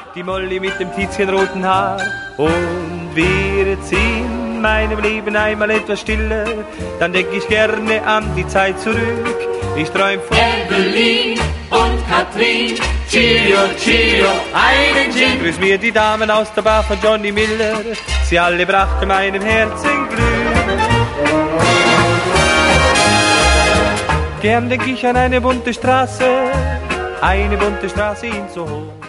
die Molly mit dem tizienroten Haar. Und wird sie in meinem Leben einmal etwas stiller, dann denk ich gerne an die Zeit zurück. Ich träum von Evelyn und Katrin, Chio, Chio, einen Gin. Grüß mir die Damen aus der Bar von Johnny Miller, sie alle brachten meinem Herzen Glück. Gern denk ich an eine bunte Straße in Soho.